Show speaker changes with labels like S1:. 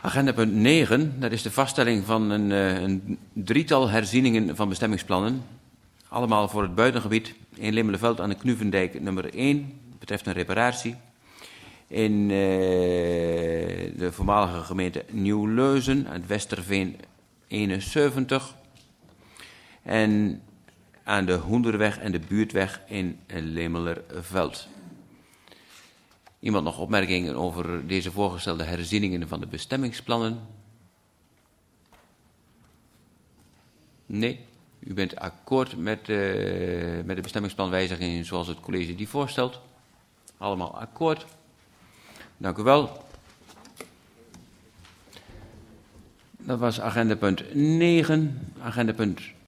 S1: Agenda punt 9, dat is de vaststelling van een drietal herzieningen van bestemmingsplannen. Allemaal voor het buitengebied. In Limmerleveld aan de Knuvendijk nummer 1, betreft een reparatie. In de voormalige gemeente Nieuw-Leuzen, uit Westerveen 71. En aan de Hoenderweg en de Buurtweg in Limmerleveld. Iemand nog opmerkingen over deze voorgestelde herzieningen van de bestemmingsplannen? Nee, u bent akkoord met de bestemmingsplanwijzigingen zoals het college die voorstelt. Allemaal akkoord. Dank u wel. Dat was agenda punt 9. Agenda punt